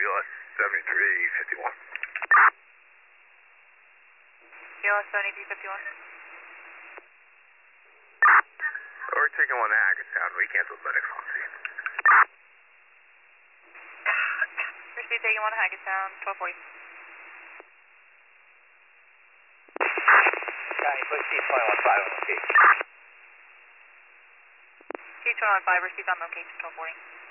BLS 7351. BLS 7351. We're taking one to Hackettstown. We canceled medics on scene. Proceed taking one to Hackettstown, 1240. County, put C215 on location. C215, received on location, 1240.